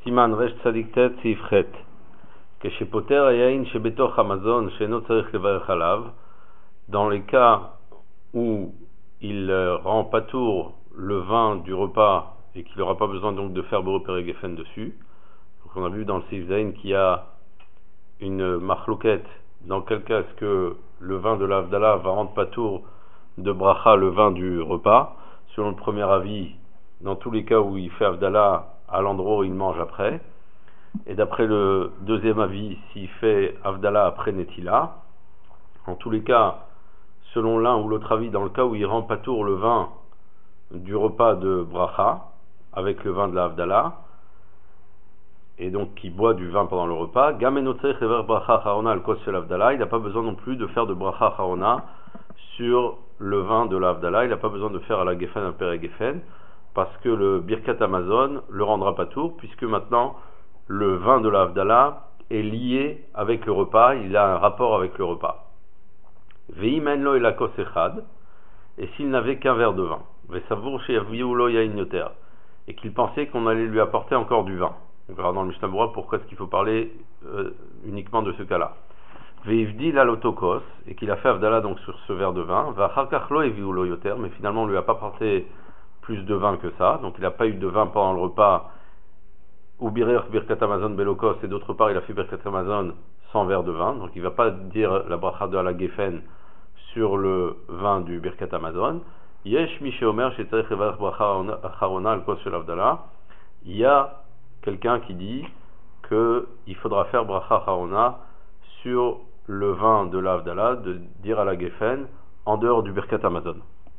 Siman Resh Tzadik Tet Seif Chet. Keshepoter hayayin shebetoch hamazon she'eno tzarich levarech alav. Dans les cas où il rend patour le vin du repas et qu'il n'aura pas besoin donc de faire Boro Perek Geffen dessus. Donc on a vu dans le Seif Zayin qu'il y a une marloquette. Dans quel cas est-ce que le vin de l'Havdalah va rendre patour de bracha le vin du repas? Selon le premier avis, dans tous les cas où il fait Havdalah à l'endroit où il mange après. Et d'après le deuxième avis, s'il fait Havdalah après Netila. En tous les cas, selon l'un ou l'autre avis, dans le cas où il rend patour le vin du repas de bracha avec le vin de la Havdalah, et donc qui boit du vin pendant le repas, il n'a pas besoin non plus de faire de bracha charona sur le vin de la Havdalah, il n'a pas besoin de faire à la Geffen un Perek Geffen, parce que le Birkat Hamazon le rendra patour, puisque maintenant le vin de la Havdalah est lié avec le repas, il a un rapport avec le repas. Ve'imenlo et la kosechad, et s'il n'avait qu'un verre de vin, ve'savour she'yaviulo yain yoter, et qu'il pensait qu'on allait lui apporter encore du vin. On verra dans le Mishnah Berurah pourquoi est-ce qu'il faut parler uniquement de ce cas-là. Ve'ivdi l'alotokos, et qu'il a fait Havdalah donc sur ce verre de vin, va'charkachlo yaviulo yoter, mais finalement on ne lui a pas apporté plus de vin que ça, donc il n'a pas eu de vin pendant le repas, ou Birkat Hamazon Belokos, et d'autre part il a fait Birkat Hamazon sans verre de vin, donc il ne va pas dire la bracha de la Geffen sur le vin du Birkat Hamazon. Yesh mi sheomer shetzarich levarech bracha acharona al kos shel Havdalah. Il y a quelqu'un qui dit qu'il faudra faire bracha acharona sur le vin de la Havdalah, de dire à la Geffen en dehors du Birkat Hamazon.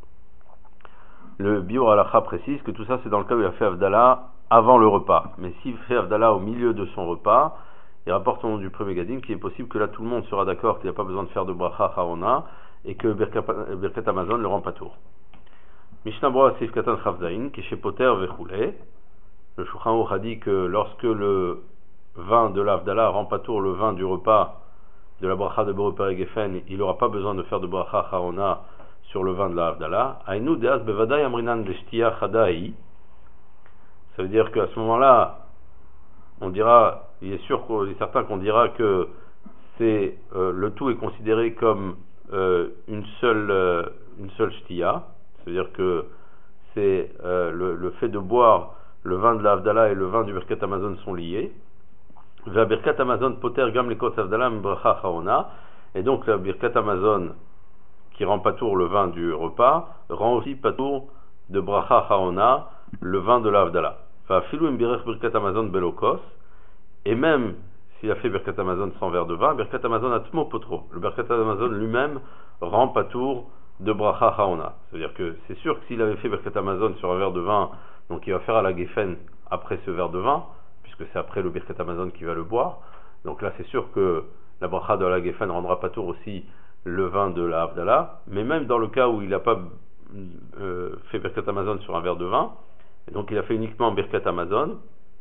Le Biur Halacha précise que tout ça c'est dans le cas où il a fait Havdalah avant le repas. Mais s'il fait Havdalah au milieu de son repas, il rapporte au nom du premier Gadim qu'il est possible que là tout le monde sera d'accord qu'il n'y a pas besoin de faire de bracha charona et que Birkat Hamazon le rend patour. Mishnah Berurah Seif Katan Chav Zayin, Keshepoter Vechule. Le Shulchan Aruch a dit que lorsque le vin de l'Havdalah rend patour le vin du repas de la bracha de Boro Perek Geffen, il n'aura pas besoin de faire de bracha charona sur le vin de la Havdalah. Aïnou deas bevadai amrinan leshtia chadai. Ça veut dire qu'à ce moment-là, on dira, il est certain qu'on dira que c'est le tout est considéré comme une seule shtia. C'est-à-dire que c'est le fait de boire le vin de la Havdalah et le vin du Birkat Hamazon sont liés. Va Birkat Hamazon poter gam lekos Havdalah bracha charona. Et donc la Birkat Hamazon qui rend patour le vin du repas, rend aussi patour de bracha charona le vin de la Havdalah. Fa filou imbirech Birkat Hamazon belokos, et même s'il a fait Birkat Hamazon sans verre de vin, Birkat Hamazon atmo potro. Le Birkat Hamazon lui-même rend patour de bracha charona. C'est-à-dire que c'est sûr que s'il avait fait Birkat Hamazon sur un verre de vin, donc il va faire à la Geffen après ce verre de vin, puisque c'est après le Birkat Hamazon qui va le boire. Donc là c'est sûr que la bracha de la Geffen rendra patour aussi le vin de la Havdalah, mais même dans le cas où il n'a pas fait Birkat Hamazon sur un verre de vin, et donc il a fait uniquement Birkat Hamazon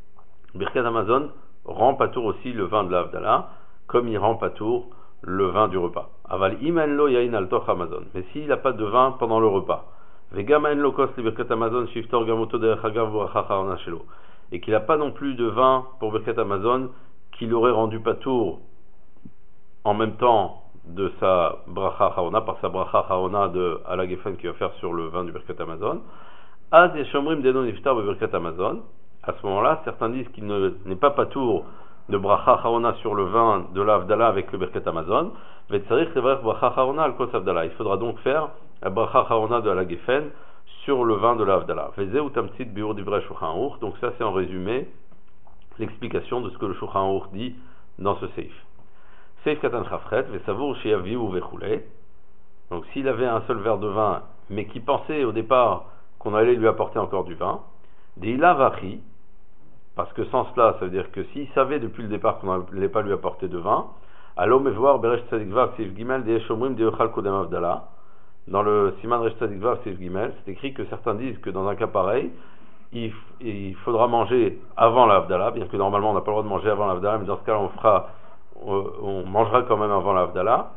rend patour aussi le vin de la Havdalah, comme il rend patour le vin du repas. Aval imen lo yain al toch Hamazon, mais s'il n'a pas de vin pendant le repas, vegam en lo kos li Birkat Hamazon shiftor gamoto derech hagav bracha charona shelo, et qu'il n'a pas non plus de vin pour Birkat Hamazon qu'il aurait rendu patour en même temps de sa bracha charona, par sa bracha charona de à la Geffen qu'il va faire sur le vin du Birkat Hamazon. Az yeshomrim denon iftar be Birkat Hamazon. À ce moment-là, certains disent qu'il n'est pas patour de bracha charona sur le vin de la Havdalah avec le Birkat Hamazon. Vetzarich levarech bracha charona al kos Havdalah. Il faudra donc faire la bracha charona de la Geffen sur le vin de la Havdalah. Vezeu tamtzit biur divrei Shulchan Aruch. Donc ça c'est en résumé l'explication de ce que le Shulchan Aruch dit dans ce seif. Seif Katan Chafret, Vesavour Sheyaviu Vechule. Donc s'il avait un seul verre de vin, mais qui pensait au départ qu'on allait lui apporter encore du vin, Deila Vachi, parce que sans cela, ça veut dire que s'il savait depuis le départ qu'on n'allait pas lui apporter de vin, Allo Mevoir Beresh Tzadik Vav Seif Gimel Deeshomrim Deochal Kodem Havdalah. Dans le Siman Resh Tzadik Vav Seif Gimel, c'est écrit que certains disent que dans un cas pareil, il faudra manger avant la Havdalah, bien que normalement on n'a pas le droit de manger avant la Havdalah, mais dans ce cas on mangera quand même avant la Havdalah.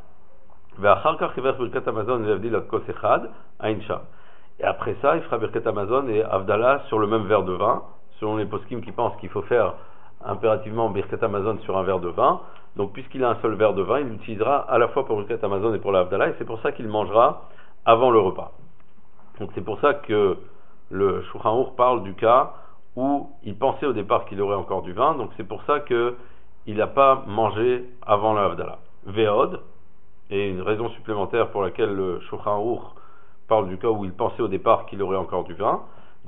Et après ça, il fera Birkat Hamazon et Havdalah sur le même verre de vin, selon les poskim qui pensent qu'il faut faire impérativement Birkat Hamazon sur un verre de vin. Donc puisqu'il a un seul verre de vin, il l'utilisera à la fois pour Birkat Hamazon et pour la Havdalah, et c'est pour ça qu'il mangera avant le repas. Donc c'est pour ça que le Shulchan Aruch parle du cas où il pensait au départ qu'il aurait encore du vin, donc c'est pour ça qu'il n'a pas mangé avant la Havdalah. Ve'od, et une raison supplémentaire pour laquelle le Shulchan Aruch parle du cas où il pensait au départ qu'il aurait encore du vin,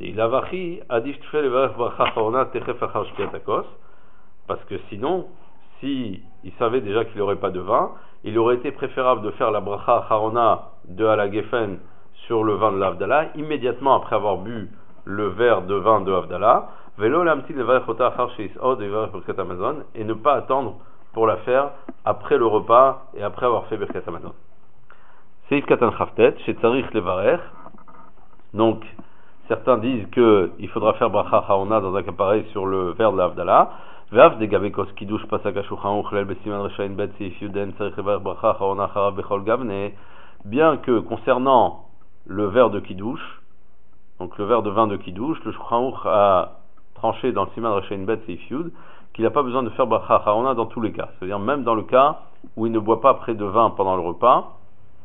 parce que sinon, si il savait déjà qu'il n'aurait pas de vin, il aurait été préférable de faire la bracha harona de Ala Gefen sur le vin de l'Havdalah immédiatement après avoir bu le verre de vin de Havdalah, et ne pas attendre pour la faire après le repas et après avoir fait Birkat Hamazon. Seif Katan Chaftet, chez Tzarich Levarer. Donc, certains disent qu'il faudra faire bracha harona dans un cas pareil sur le verre de l'Havdalah. Ve'af de Gabekos Kiddush Pasak HaShulchan Aruch Lel Besiman Reshain Bet Seif Yuden Tzarich Levarer bracha harona Charav Bechol Gavne. Bien que concernant le verre de Kiddush, donc le verre de vin de Kiddush, le Shulchan Aruch a tranché dans le Siman Reshain Bet Seif Yud qu'il n'a pas besoin de faire bracha harona dans tous les cas. C'est-à-dire même dans le cas où il ne boit pas près de vin pendant le repas,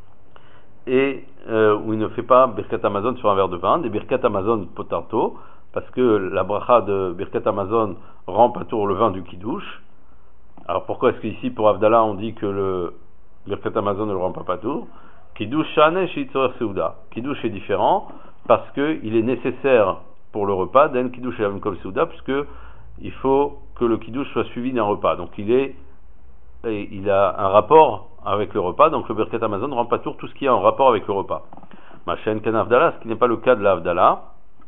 et où il ne fait pas Birkat Hamazon sur un verre de vin, des Birkat Hamazon potarto, parce que la bracha de Birkat Hamazon rend patour le vin du Kiddush. Alors pourquoi est-ce qu'ici pour Havdalah on dit que le Birkat Hamazon ne le rend pas patour? Kiddush shane shitzorech seuda. Kiddush est différent parce qu'il est nécessaire pour le repas d'en Kiddush et kol seuda, puisque il faut que le Kiddush soit suivi d'un repas. Donc il a un rapport avec le repas, donc le Birkat Hamazon rend patour tout ce qui est en rapport avec le repas. Machen ken Havdalah, ce qui n'est pas le cas de la Havdalah,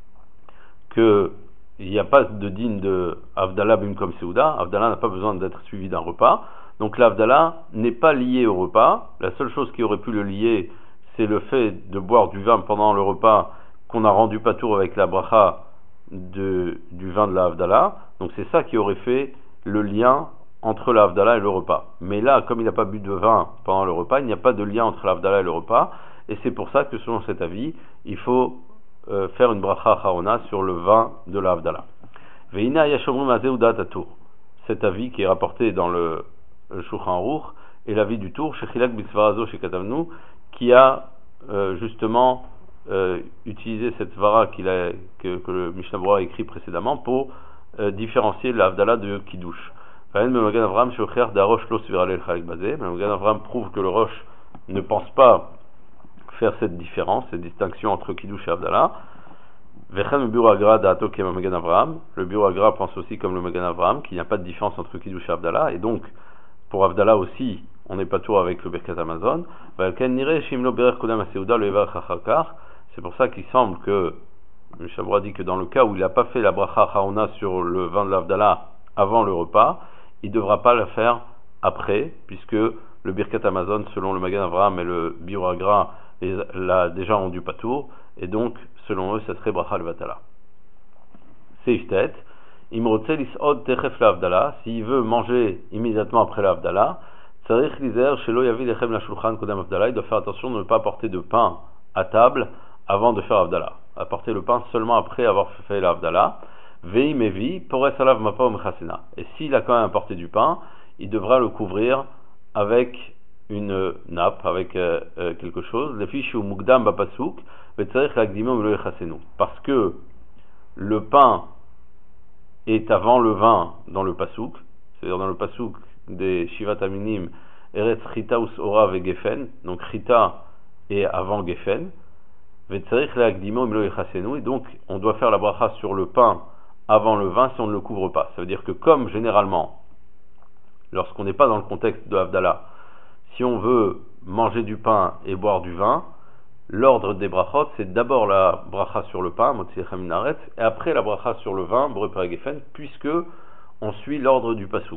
qu'il n'y a pas de din de Havdalah bimkom seuda. Havdalah n'a pas besoin d'être suivi d'un repas, donc la Havdalah n'est pas liée au repas. La seule chose qui aurait pu le lier, c'est le fait de boire du vin pendant le repas qu'on a rendu patour avec la bracha du vin de la Havdalah. Donc c'est ça qui aurait fait le lien entre la Havdalah et le repas. Mais là, comme il n'a pas bu de vin pendant le repas, il n'y a pas de lien entre la Havdalah et le repas, et c'est pour ça que selon cet avis, il faut faire une bracha harona sur le vin de la Havdalah. Veina yashomru mazeu datatur. Cet avis qui est rapporté dans le Shulchan Aruch est l'avis du Tour chez Chilak Bisvarazo chez Katavnu, qui a justement utilisé cette svara que le Mishnah Berurah a écrit précédemment pour différencier la Havdalah de Kiddush. Magan Avram prouve que le Rosh ne pense pas faire cette différence, cette distinction entre Kiddush et Havdalah. Le Biur Agra pense aussi comme le Magan Avram qu'il n'y a pas de différence entre Kiddush et Havdalah, et donc pour Havdalah aussi on n'est pas tout avec le Birkat Hamazon. C'est pour ça qu'il semble que le Mishnah dit que dans le cas où il n'a pas fait la bracha harona sur le vin de l'Havdalah avant le repas, il ne devra pas le faire après, puisque le Birkat Hamazon, selon le Magan Avram et le Biur Agra, l'a déjà rendu patour, et donc, selon eux, ça serait bracha levatala. Seif tet, imrotze lis'od techef l'Havdalah, s'il veut manger immédiatement après l'Havdalah, tzarich lizer shelo yavi lechem la shulchan kodam Havdalah, il doit faire attention de ne pas apporter de pain à table avant de faire Havdalah. Apporter le pain seulement après avoir fait l'Havdalah. Vei mevi, pores alav mapa umchasena. Et s'il a quand même apporté du pain, il devra le couvrir avec une nappe, avec quelque chose. Le fichu mugdam bapasuk, vetzarich lagdimom lo yechasenu. Parce que le pain est avant le vin dans le pasuk, c'est-à-dire dans le pasuk des Shivat Aminim, Eretz Chita us ora ve Gefen, donc Chita est avant Gefen, vetzarich lagdimom lo yechasenu, et donc on doit faire la bracha sur le pain avant le vin si on ne le couvre pas. Ça veut dire que comme généralement, lorsqu'on n'est pas dans le contexte de Havdalah, si on veut manger du pain et boire du vin, l'ordre des brachot, c'est d'abord la bracha sur le pain, Motziechem Minaretz, et après la bracha sur le vin, Boré Paragefen, puisque on suit l'ordre du pasouk.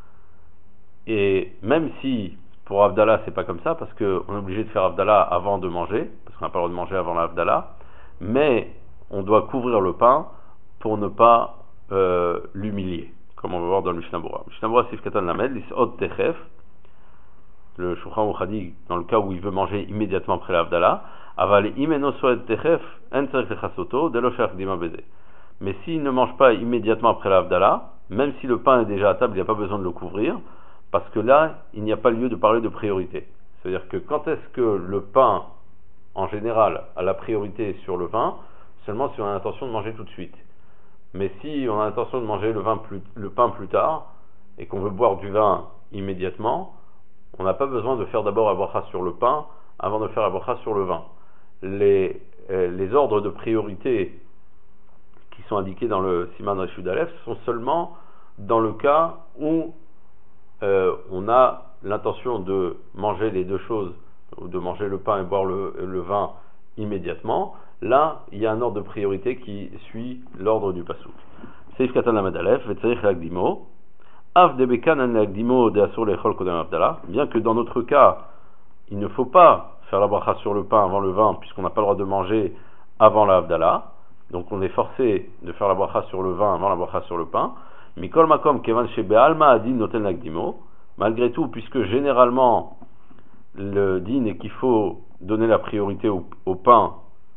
Et même si pour Havdalah c'est pas comme ça, parce qu'on est obligé de faire Havdalah avant de manger, parce qu'on n'a pas le droit de manger avant la Havdalah, mais on doit couvrir le pain pour ne pas l'humilier, comme on va voir dans le Mishnah Berurah. Mishnah Berurah Sif Katan Lamed, Lis'od Techef, le Shulchan Aruch dit dans le cas où il veut manger immédiatement après l'Havdalah, Aval imeno soed techef, en tzarich lechasoto, delo sheach dima beze. Mais s'il ne mange pas immédiatement après l'Havdalah, même si le pain est déjà à table, il n'y a pas besoin de le couvrir, parce que là, il n'y a pas lieu de parler de priorité. C'est-à-dire que quand est-ce que le pain, en général, a la priorité sur le vin? Seulement si on a l'intention de manger tout de suite. Mais si on a l'intention de manger le pain plus tard, et qu'on veut boire du vin immédiatement, on n'a pas besoin de faire d'abord la bracha sur le pain avant de faire la bracha sur le vin. Les ordres de priorité qui sont indiqués dans le Siman Reshut Aleph sont seulement dans le cas où on a l'intention de manger les deux choses, ou de manger le pain et boire le vin immédiatement. Là, il y a un ordre de priorité qui suit l'ordre du pasuk. Seif Katan Lamed Aleph, Vetzarich Lagdimo, Av Debekan An Lagdimo de Asur Lechol Kodem Avdala, bien que dans notre cas, il ne faut pas faire la bracha sur le pain avant le vin, puisqu'on n'a pas le droit de manger avant la Avdala, donc on est forcé de faire la bracha sur le vin avant la bracha sur le pain. Mikol Makom Kevan Shebe Alma Adin Noten Lagdimo, malgré tout, puisque généralement le din est qu'il faut donner la priorité au pain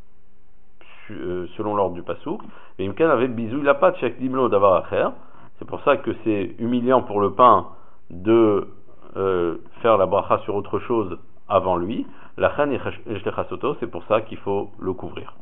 selon l'ordre du pasuk, mais Imkan avait bisou la patte chaque dimlo d'avar acher. C'est pour ça que c'est humiliant pour le pain de faire la bracha sur autre chose avant lui. La chan echlechasoto, c'est pour ça qu'il faut le couvrir.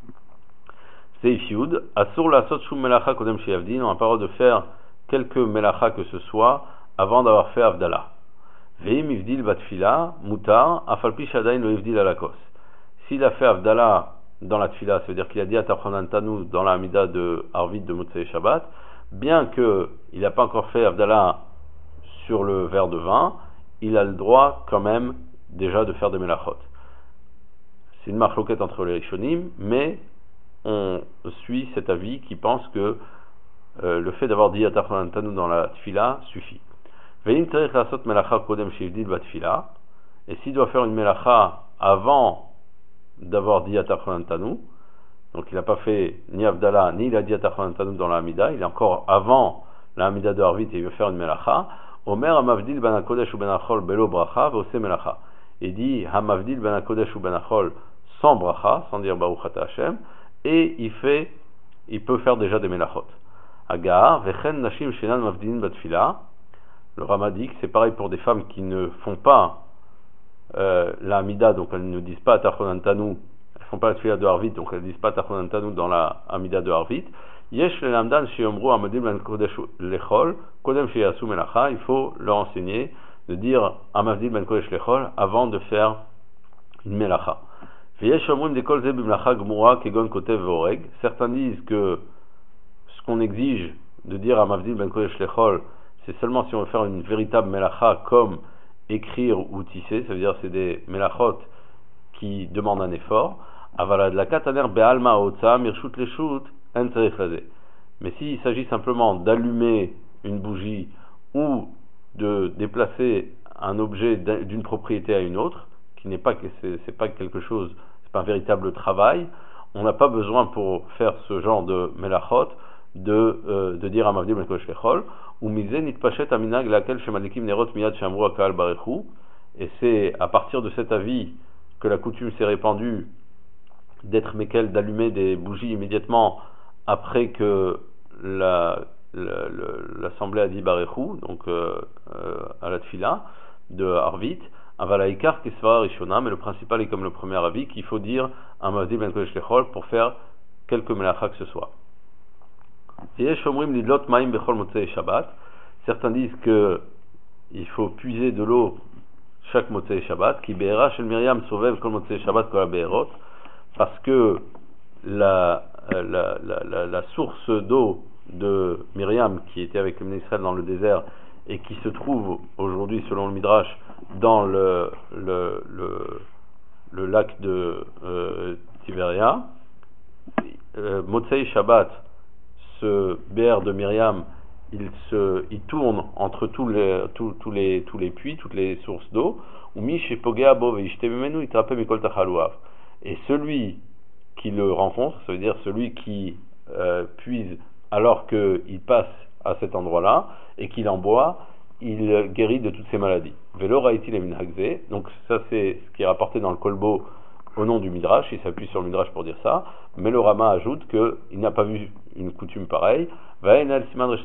Seif Yud, asur la sot shum melacha kodem sheyavdin, on a parole de faire quelques melacha que ce soit avant d'avoir fait Avdala. Veim ivdil batfila, mutar, afalpi shadain lo ivdil alakos. S'il a fait Avdala dans la tfila, ça veut dire qu'il a dit Atachonantanu dans la Amida de Arvit de Motzei Shabbat, bien qu'il n'a pas encore fait Avdala sur le verre de vin, il a le droit quand même déjà de faire des melachot. C'est une marloquette entre les Rishonim, mais on suit cet avis qui pense que le fait d'avoir dit Atachonantanu dans la tfila suffit. Veim terech lasot melacha kodem shivdil batfila, et s'il doit faire une melacha avant d'avoir dit Atachonantanu, donc il n'a pas fait ni Avdala ni il a dit Atachonantanu dans la Hamida, il est encore avant la Hamida de Harvit et il veut faire une melacha. Omer Hamavdil ben HaKodesh ou ben Achol belo bracha vose melacha. Il dit Hamavdil ben HaKodesh ou ben Achol sans bracha, sans dire Baruch Ata Hashem, et il peut faire déjà des melachot. Agar vechen nashim shenan mavdilin batfila. Le Rama dit que c'est pareil pour des femmes qui ne font pas la Hamida, donc elles ne disent pas Atachonantanu, elles font pas la tfila de Harvit, donc elles ne disent pas Atachonantanu dans la Hamida de Harvit. Yesh le lamdan sheyomru amadim ben kodesh lechol kodem sheyasu melacha, il faut leur enseigner de dire amadim ben kodesh lechol avant de faire une melacha. Veyesh omrim de kol ze b'melacha gmura kegon kotev voreg. Certains disent que ce qu'on exige de dire amadim ben kodesh lechol, c'est seulement si on veut faire une véritable melacha comme écrire ou tisser, ça veut dire c'est des melachot qui demandent un effort. Avala de la kataner be'alma otza mirshut leshut en tzarich lazeh. Mais s'il s'agit simplement d'allumer une bougie ou de déplacer un objet d'une propriété à une autre, qui n'est pas c'est pas quelque chose, c'est pas un véritable travail, on n'a pas besoin pour faire ce genre de melachot de dire Amavdi ben kodesh lechol. Ou misé nitpachet aminag laquelle chez Malikim Nerot Miyad Shamru Akal Barechu, et c'est à partir de cet avis que la coutume s'est répandue d'être mékel, d'allumer des bougies immédiatement après que l'assemblée a dit Barechu, donc à la tfila de Harvit. Avalaikar Kisva Rishona, mais le principal est comme le premier avis qu'il faut dire Amavdi ben kodesh lechol pour faire quelques melachas que ce soit. Certains disent que il faut puiser de l'eau chaque Motzei Shabbat, qui be'era shel Miriam sovev kol Motzei Shabbat kol be'erot, parce que la source d'eau de Myriam qui était avec le Israël dans le désert et qui se trouve aujourd'hui selon le Midrash dans le lac de Tiberia, Motzei Shabbat, ce béar de Myriam, il tourne entre tous les puits, toutes les sources d'eau. Et celui qui le rencontre, ça veut dire celui qui puise alors qu'il passe à cet endroit-là et qu'il en boit, il guérit de toutes ses maladies. Velo raïti le minhagze. Donc ça c'est ce qui est rapporté dans le Kolbo, au nom du Midrash, il s'appuie sur le Midrash pour dire ça, mais le Rama ajoute qu'il n'a pas vu une coutume pareille. Dans le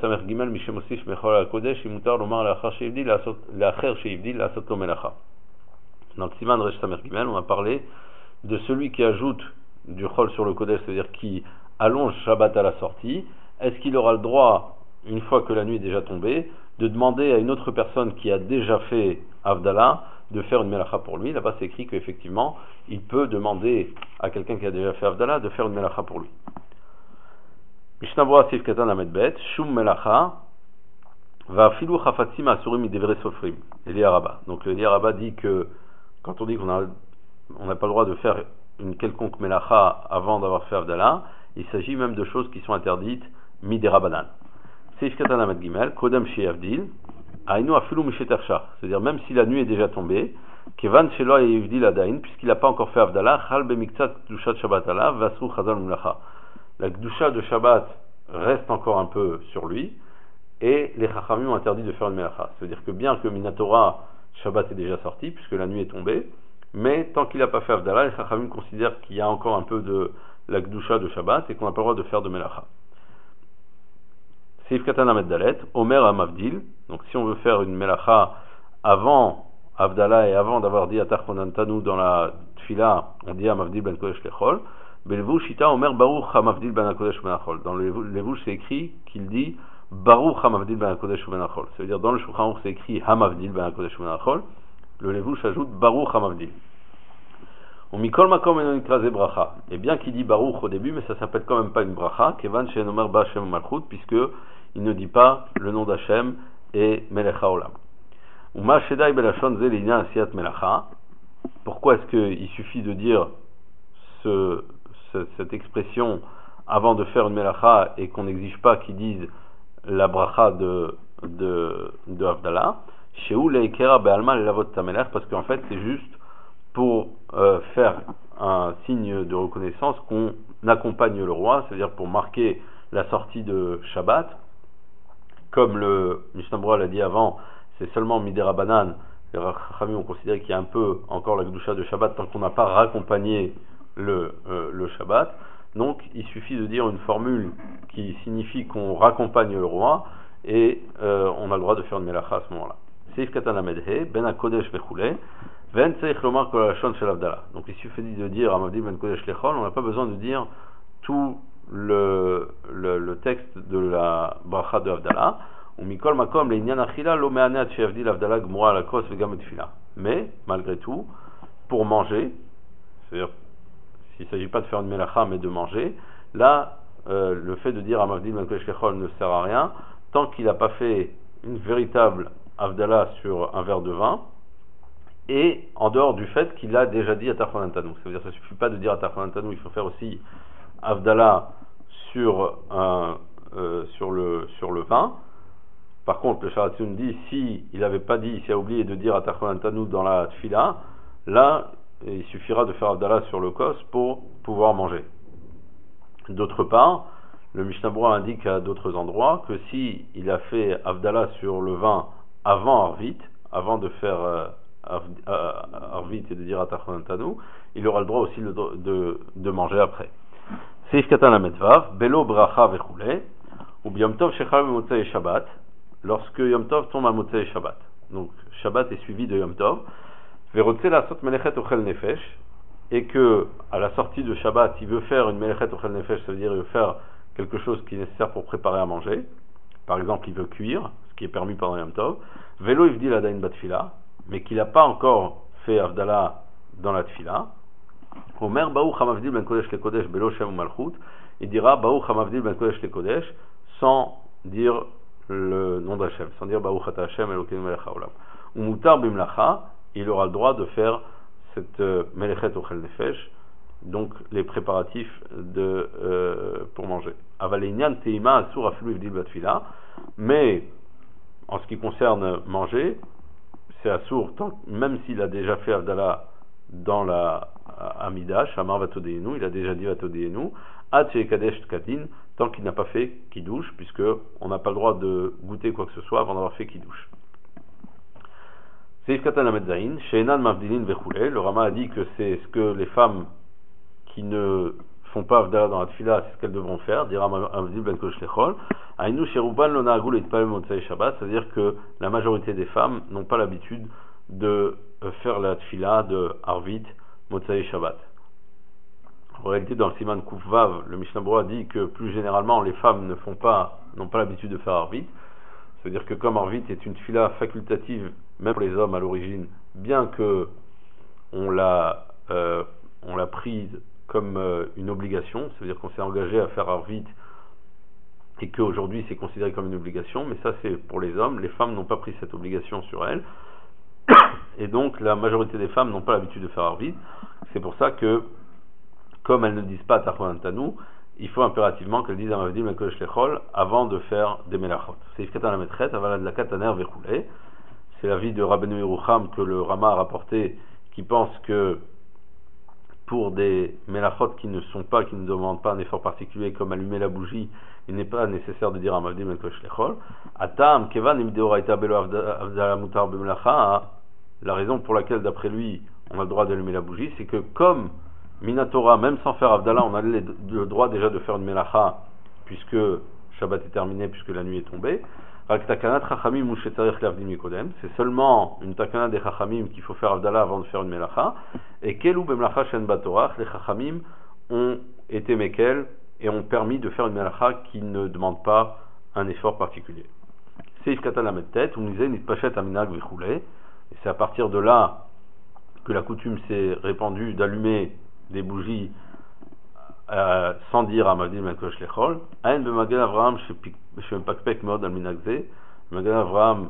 Siman Resh Samer Gimel, on a parlé de celui qui ajoute du Chol sur le Kodesh, c'est-à-dire qui allonge Shabbat à la sortie. Est-ce qu'il aura le droit, une fois que la nuit est déjà tombée, de demander à une autre personne qui a déjà fait Havdalah de faire une melacha pour lui? Là-bas c'est écrit qu'effectivement il peut demander à quelqu'un qui a déjà fait Havdalah de faire une melacha pour lui. Mishnah Berurah Sif Katan Lamed Bet, Shum melacha va filu chafatzim asurim idevre sofrim. Eli Araba. Donc le Eli Araba dit que quand on dit qu'on n'a pas le droit de faire une quelconque melacha avant d'avoir fait Havdalah, il s'agit même de choses qui sont interdites miderabanan. Sif Katan Lamed Gimel, Kodem Shei Avdil, Ainu afilu mishetersha, c'est-à-dire même si la nuit est déjà tombée, Kevan Shelo Yevdil Adain, puisqu'il n'a pas encore fait Havdalah, Chal Bemiktsat Kedushat Shabbat Alav, Vasru Chazal Melacha. La Kedusha de Shabbat reste encore un peu sur lui, et les Chachamim ont interdit de faire une melacha. C'est-à-dire que bien que Minatora, Shabbat est déjà sorti, puisque la nuit est tombée, mais tant qu'il n'a pas fait Havdalah, les Chachamim considèrent qu'il y a encore un peu de la Kedusha de Shabbat, et qu'on n'a pas le droit de faire de melacha. Seif Katan Lamed Dalet, Omer Amavdil. Donc si on veut faire une melacha avant Havdalah et avant d'avoir dit Atachonantanu dans la Tfila, on dit Amavdil ben Kodesh Lechol. Belvush Shita Omer Baruch Hamavdil ben Kodesh ben Achol. Dans le Levush c'est écrit qu'il dit Baruch Hamavdil ben Kodesh ben Achol. Ça veut dire dans le Shulchan Aruch c'est écrit Hamavdil ben Kodesh ben Achol. Le Levush ajoute Baruch Hamavdil. On mikol makom enon ikraze bracha. Et bien qu'il dit Baruch au début, mais ça s'appelle quand même pas une bracha. Kevan she'en omer ba Hashem malchut, puisque il ne dit pas le nom d'Hachem et Melech haolam. Uma shedai belashon ze l'inyan asiyat melacha. Pourquoi est-ce qu'il suffit de dire cette expression avant de faire une melacha et qu'on n'exige pas qu'ils disent la bracha de Havdalah? Sheu leikera be'alma lelavot tamelech, parce qu'en fait c'est juste pour faire un signe de reconnaissance qu'on accompagne le roi, c'est-à-dire pour marquer la sortie de Shabbat. Comme le Mishnah Berurah l'a dit avant, c'est seulement miderabanan. Les Chachamim ont considéré qu'il y a un peu encore la Kedusha de Shabbat tant qu'on n'a pas raccompagné le Shabbat. Donc il suffit de dire une formule qui signifie qu'on raccompagne le roi et on a le droit de faire une melacha à ce moment-là. Seif Katan Lamed He, Ben HaKodesh Vechule, Ven Tzeich Lomar Kol HaLashon Shel Havdalah. Donc il suffit de dire Amavdil Ben Kodesh Lechol, on n'a pas besoin de dire tout le texte de la bracha de Havdalah. Ou Mikol Makom Le'inyan Achila Lo Me'anet She'avdil Havdalah Gmura Lakos Vegam Tfila. Mais malgré tout, pour manger, c'est-à-dire s'il ne s'agit pas de faire une melacha mais de manger, là le fait de dire Amavdil Ben Kodesh Lechol ne sert à rien tant qu'il n'a pas fait une véritable Havdalah sur un verre de vin, et en dehors du fait qu'il a déjà dit Atachonantanu. Ça veut dire que ça ne suffit pas de dire Atachonantanu, il faut faire aussi Havdalah sur le vin. Par contre, le Sharatun dit, si il n'avait pas dit, s'il a oublié de dire Atachonantanu dans la Tfila, là, il suffira de faire Havdalah sur le kos pour pouvoir manger. D'autre part, le Mishnah Berurah indique à d'autres endroits que si il a fait Havdalah sur le vin avant Arvit, avant de faire Arvit et de dire Atachonantanu, il aura le droit aussi de manger après. Seif Katan Lamed Vav, Belo Bracha Vechule, ou Yom Tov Shechal Motzei Shabbat, lorsque Yom Tov tombe à Motzei Shabbat. Donc Shabbat est suivi de Yom Tov, Verotze Lasot Melechet Ochel Nefesh, et que à la sortie de Shabbat, il veut faire une Melechet Ochel Nefesh, ça veut dire il veut faire quelque chose qui est nécessaire pour préparer à manger. Par exemple, il veut cuire, ce qui est permis pendant Yom Tov. Velo Ivdil Adain Batfila, mais qu'il n'a pas encore fait Havdalah dans la Tfila. Omer Baruch Hamavdil Ben Kodesh Le Kodesh Belo Shem Malchut, il dira Baruch Hamavdil Ben Kodesh Le Kodesh sans dire le nom d'Hachem, sans dire Baruch Ata Hashem Elokeinu Melech Haolam. Ou Mutar Bimlacha, il aura le droit de faire cette Melechet Ochel Nefesh, donc les préparatifs pour manger. Avalinyan Teima Asur Afilu Ivdil Batfila, mais en ce qui concerne manger, c'est Asur, même s'il a déjà fait Havdalah dans la Amida, Shamar Vatodeyenu, il a déjà dit Vatodeyenu, Ad Sheikadesh Tkatin, tant qu'il n'a pas fait Kiddush, puisque on n'a pas le droit de goûter quoi que ce soit avant d'avoir fait Kiddush. Seif Katan Lamed Zain, She'enan Mavdilin Vechule. Le Rama a dit que c'est ce que les femmes qui ne font pas Avdala dans la Tfila, c'est ce qu'elles devront faire, dira Avdil Ben Kosh Lechol. Aïnou Sheruban Lona Agul et Tpalem Motsai Shabbat, c'est-à-dire que la majorité des femmes n'ont pas l'habitude de faire la Tfila de Arvit Motsai Shabbat. En réalité, dans le Siman Koufvav, le Mishnah Berurah dit que plus généralement, les femmes n'ont pas l'habitude de faire Arvit. C'est-à-dire que comme Arvit est une Tfila facultative, même pour les hommes à l'origine, bien que on l'a prise comme une obligation, c'est-à-dire qu'on s'est engagé à faire Arvit et qu'aujourd'hui c'est considéré comme une obligation, mais ça c'est pour les hommes, les femmes n'ont pas pris cette obligation sur elles, et donc la majorité des femmes n'ont pas l'habitude de faire Arvit. C'est pour ça que, comme elles ne disent pas Tachon Tanou, il faut impérativement qu'elles disent Amavdim et Kodesh Lechol avant de faire des Melachot. C'est Ifkatan la Metret, Avalad la Kataner Vechoulé. C'est l'avis de Rabbeinu Yerucham que le Rama a rapporté, qui pense que pour des Melachot qui ne demandent pas un effort particulier, comme allumer la bougie, il n'est pas nécessaire de dire Amavdim et Kodesh Lechol. Atam Kevan Imdeoraita Belo Avdala Mutar Bemelacha. La raison pour laquelle, d'après lui, on a le droit d'allumer la bougie, c'est que comme Minatora, même sans faire Avdala, on a le droit déjà de faire une Melacha, puisque Shabbat est terminé, puisque la nuit est tombée. C'est seulement une takana des Chachamim qu'il faut faire Avdala avant de faire une Melacha. Et Kelu Bemelacha Shen Batorach, les Chachamim ont été Mekel et ont permis de faire une Melacha qui ne demande pas un effort particulier. C'est Ifkatan la Mettet, on disait Nitpachet Aminag Vichoule. Et c'est à partir de là que la coutume s'est répandue d'allumer des bougies sans dire à Mavdim Ben Kodesh Lechol. Aïn Bemagen Avraham chez Pakpek Mod al Minagze. Magen Avraham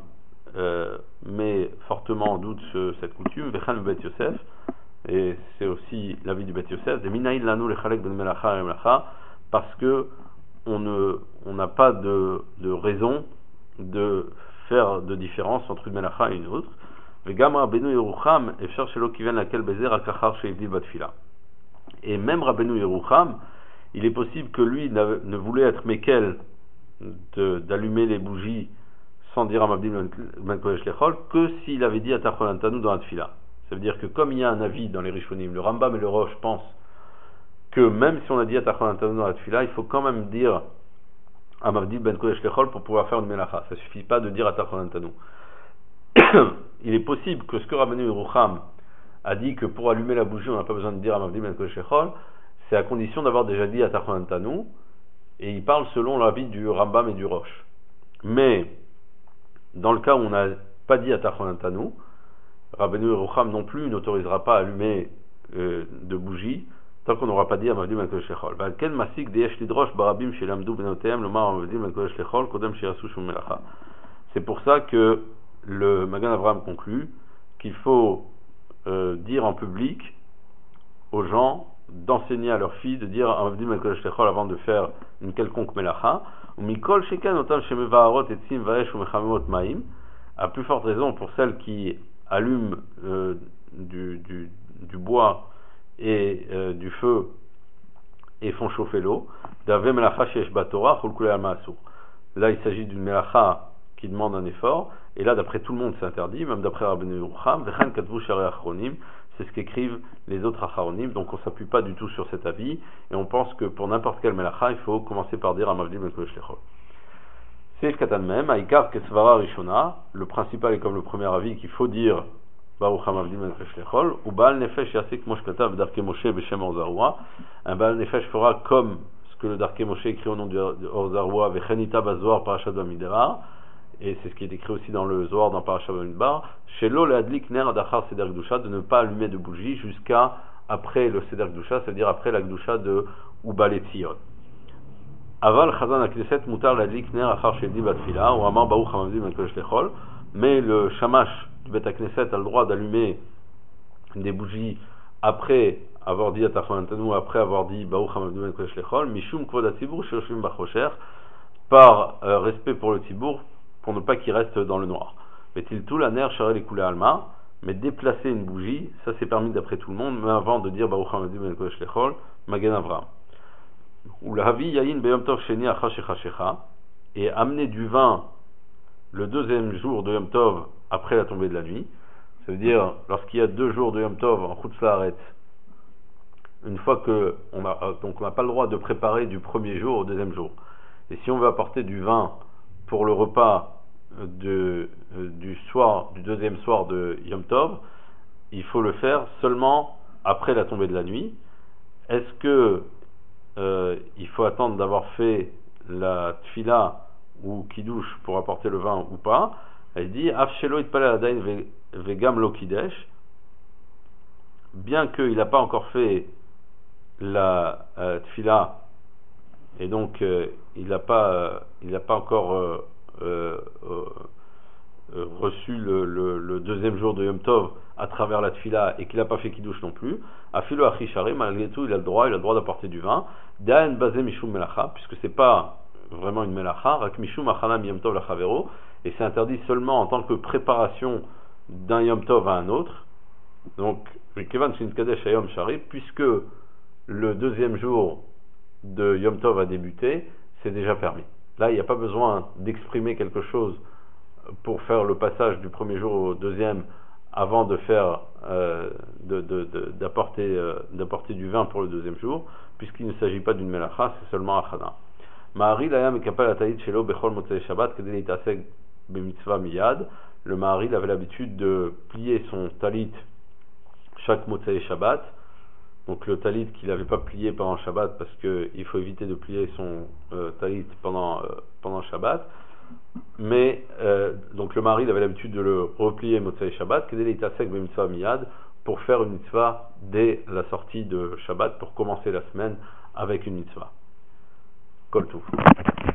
met fortement en doute cette coutume. Vechan Bet Yosef, et c'est aussi l'avis du Bet Yosef. De Minaïl Lanou Lechalek Ben Melacha et Melacha, parce que on n'a pas de raison de faire de différence entre une Melacha et une autre. Vegam Rabbeinu Yerucham Efshar Shelo Kiven Lakel Bezer Akachar Sheivdil Batfila. Et même Rabbeinu Yerucham, il est possible que lui ne voulait être Mekel d'allumer les bougies sans dire à Mavdim Ben Kodesh Lechol que s'il avait dit à Tachon Tanou dans la Tfila. Ça veut dire que comme il y a un avis dans les Rishonim, le Rambam et le Rosh pensent que même si on a dit à Tachon Tanou dans la Tfila, il faut quand même dire à Mavdim Ben Kodesh Lechol pour pouvoir faire une Melacha. Ça ne suffit pas de dire à Tachon Tanou. Il est possible que ce que Rabbeinu Yerucham a dit que pour allumer la bougie, on n'a pas besoin de dire à Mavdim Ben Kodesh Lechol, c'est à condition d'avoir déjà dit à Tachon Tanou, et il parle selon l'avis du Rambam et du Rosh. Mais, dans le cas où on n'a pas dit à Tachon Tanou, Rabbeinu Yerucham non plus n'autorisera pas à allumer de bougies tant qu'on n'aura pas dit à Mavdim Ben Kodesh Lechol. Valken Masik Deyesh Lidrosh Barabim Shelamdu Benotem Lomar Mavdim Ben Kodesh Lechol Kodem Shirasu Shum Melacha. C'est pour ça que le Magen Avraham conclut qu'il faut dire en public aux gens d'enseigner à leurs filles de dire Avdim Ben Kodesh Lechol avant de faire une quelconque melacha, ou mikol sheken otam shemevaharot et tzim vaesh ou mechamemot maim, à plus forte raison pour celles qui allument du bois et du feu et font chauffer l'eau. D'ave melacha sheesh batorah chol kulei al ma'asur. Là il s'agit d'une melacha qui demande un effort, et là d'après tout le monde c'est interdit, même d'après Rabbeinu Yerucham, vechan katvu sharei achronim, c'est ce qu'écrivent les autres acharonim, donc on ne s'appuie pas du tout sur cet avis, et on pense que pour n'importe quel melacha, il faut commencer par dire Amavdim Ben Kodesh Lechol. C'est Katan même, Aïkar Kesvara Rishona, le principal est comme le premier avis qu'il faut dire Baruch Amavdim Ben Kodesh Lechol, ou Baal Nefesh Yasek Mosh Katav Darke Moshe Beshem Orzaroua, un Baal Nefesh fera comme ce que le Darke Moshe écrit au nom de Orzaroua, Vechenita Bazoar Parashat Bamidbar, et c'est ce qui est écrit aussi dans le Zohar dans Parashat Bamidbar, Shelo Leadlik Ner Adachar Seder Gdusha, de ne pas allumer de bougie jusqu'à après le Seder Gdusha, c'est-à-dire après la Gdusha de Ubal Etzion. Aval Chazan Akneset Mutar Leadlik Ner Achar Shedi Batfila, ou Amar Baruch Hamavdim Ben Kodesh Lechol, mais le Shamash du Bet Akneset a le droit d'allumer des bougies après avoir dit Atachon Tanou, après avoir dit Baruch Hamavdim Ben Kodesh Lechol, Mishum Kvod HaTzibour Sheyoshvim Bachosher, par respect pour le Tzibour, pour ne pas qu'il reste dans le noir. Mais-il tout la ner charel et coulé alma, mais déplacer une bougie, ça c'est permis d'après tout le monde, mais avant de dire Baruch Hamavdim Ben Kodesh Lechol, Magen Avraham. Ou la havi yayin beyom tov sheni acha shecha shecha, et amener du vin le deuxième jour de Yom Tov après la tombée de la nuit. Ça veut dire, lorsqu'il y a 2 jours de Yom Tov en Chutz La'aretz, une fois que on n'a pas le droit de préparer du premier jour au deuxième jour. Et si on veut apporter du vin pour le repas du deuxième soir de Yom Tov, il faut le faire seulement après la tombée de la nuit. Est-ce que il faut attendre d'avoir fait la tfila ou kiddush pour apporter le vin ou pas? Elle dit Afshelo itpalel adain vegam lo kidesh, bien qu'il n'a pas encore fait la tfila et donc il n'a pas encore reçu le deuxième jour de Yom Tov à travers la tfila et qu'il n'a pas fait kiddush non plus, afilo achishari, malgré tout il a le droit d'apporter du vin, da'an bazé mishum melacha, puisque c'est pas vraiment une melacha, rak mishum achanam Yom Tov lachavero, et c'est interdit seulement en tant que préparation d'un Yom Tov à un autre. Donc kevan shin kadesh ayom shari, puisque le deuxième jour de Yom Tov a débuté, c'est déjà permis. Là, il n'y a pas besoin d'exprimer quelque chose pour faire le passage du premier jour au deuxième avant de faire d'apporter du vin pour le deuxième jour, puisqu'il ne s'agit pas d'une melacha, c'est seulement achana. Ma'ari l'ayam ekapel atalit shelo bechol motzei Shabbat kedei litasek b'mitzvah miyad. Le Ma'ari avait l'habitude de plier son talit chaque motzei Shabbat. Donc le talit qu'il n'avait pas plié pendant Shabbat, parce qu'il faut éviter de plier son talit pendant Shabbat. Mais donc le Ma'ari avait l'habitude de le replier motzei Shabbat, kedei litasek b'mitzvah miyad, pour faire une mitzvah dès la sortie de Shabbat, pour commencer la semaine avec une mitzvah. Kol Tuv.